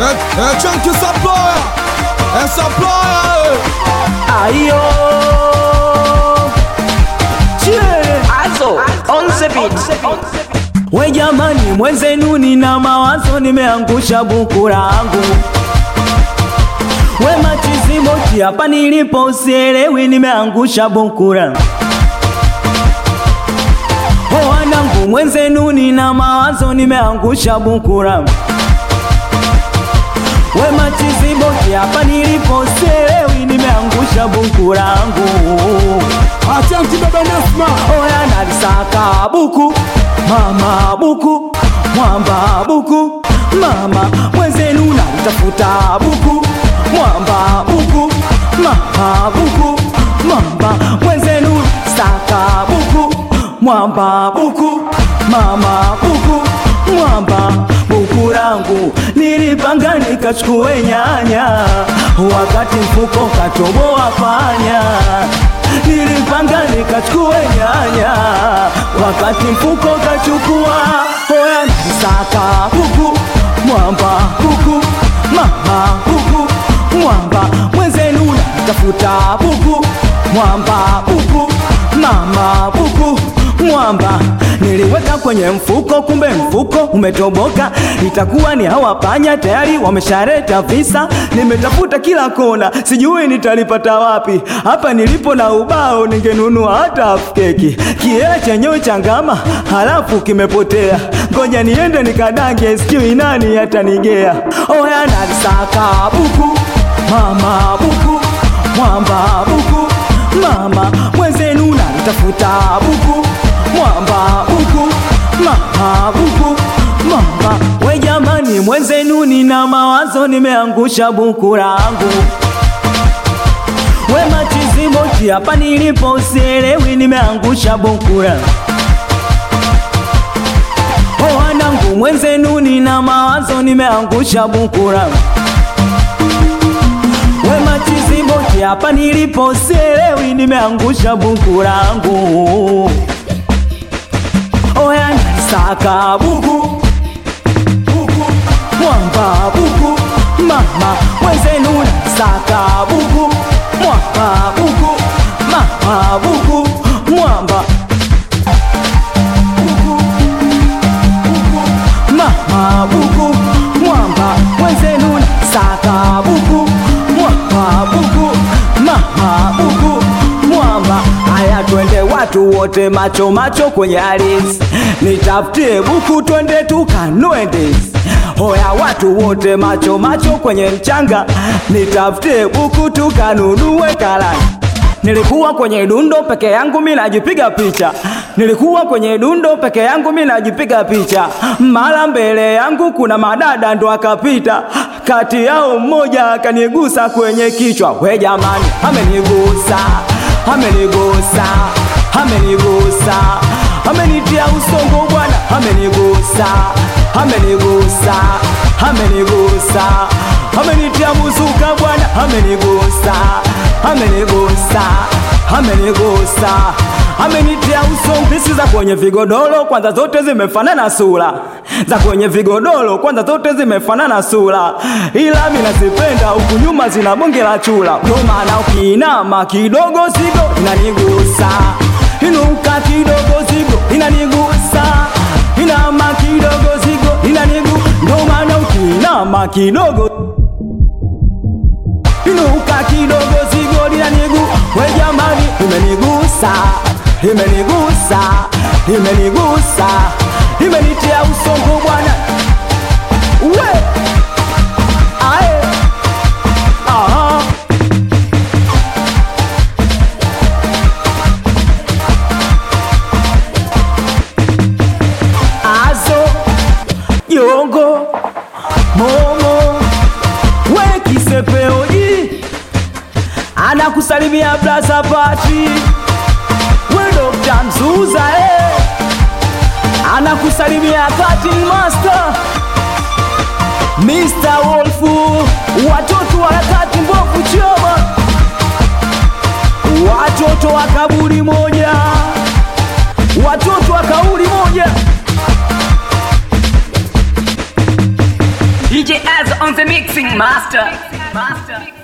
Chunky Supplier, Supplier. Ayo, Azo, on the beat. We jamani, mwenzenu nina mawazo, nimeangusha buku langu. We machizi moti hapa nilipo usielewi, nimeangusha buku langu. Oh wanangu, mwenzenu nina mawazo, nimeangusha buku langu. We machizi moti hapa nilipo usielewi, nimeangusha buku langu. Achanti baba Nasma. Oya nalisaka buku, mama buku, mwamba buku, mama mwenzenu nalitafuta buku, mwamba buku, mama buku, mwamba mwenzenu saka buku, mwamba buku, mama buku, mwamba buku langu. Nilipanga nikachukue nyanya, wakati mfuko katoboa panya. Nilipanga nikachukue nyanya, wakati mfuko kachukua. Oya nisaka buku, mwamba buku, mama buku, mwamba mwenzenu natafuta buku, mwamba buku, mama buku, mwamba. Niliweka kwenye mfuko, kumbe mfuko umetoboka. Itakuwa ni hawa panya tayari wameshareta visa. Nimetafuta kila kona, sijui nitalipata wapi. Hapa nilipo na ubao, ningenunua hata half keki. Kiela chenyewe changama, halafu kimepotea. Ngoja niende nikadange, sijui nani atanigea. Oya nalisaka buku, mama buku, mwamba buku, mama mwenzenu nalitafuta buku, mwamba buku, mama buku, mama. We jamani, mwenzenu nina mawazo, nimeangusha buku langu. We machizi moti hapa nilipo usielewi, nimeangusha buku langu. Oh wanangu, mwenzenu nina mawazo, nimeangusha buku langu. We machizi moti hapa nilipo usielewi, nimeangusha buku langu. Oya nalisaka buku, buku, mwamba buku, mama mwenzenu nalisaka buku, mwamba buku, mama buku, mwamba buku, buku, mama buku, mwamba mwenzenu nalisaka buku, mwamba buku, mama buku, mwamba. Aya twende watu wote macho macho kwenye alis, nitafutie buku twende tukanue ndizi. Hoya watu wote macho macho kwenye mchanga, nitafutie buku tukanunue karanga. Nilikuwa kwenye dundo peke yangu mimi najipiga picha. Nilikuwa kwenye dundo peke yangu mimi najipiga picha. Mara mbele yangu kuna madada ndo akapita. Kati yao mmoja akanigusa kwenye kichwa. We jamani, amenigusa, amenigusa, amenigusa, amenitia usongo bwana, amenigusa, amenigusa, amenigusa, amenitia muzuka bwana, amenigusa, amenigusa, amenigusa, amenitia usongo. Pisi za kwenye vigodoro kwanza zote zimefanana sura, za kwenye vigodoro kwanza zote zimefanana sura, ila mimi nazipenda huku nyuma zina bonge la chula. Ndio maana ukiinama kidogo zigo inanigusa, inuka kidogo zigo inanigusa, inama kidogo zigo inanigusa. Ndio maana ukiinama kidogo, inuka kidogo zigo inanigusa. We jamani, imenigusa, imenigusa, imenigusa, imenitia usongo bwana. We ae, aha. Azo, Yongo, Momo, we kisepeoji, anakusalimia Blaza Pati. We Dr. Mzuza anakusalimia Cutting Master, Mr. Wolfu, watoto wa harakati mbovu choma, watoto wa kaburi moja, watoto wa kauli moja. DJ Az on the mixing master.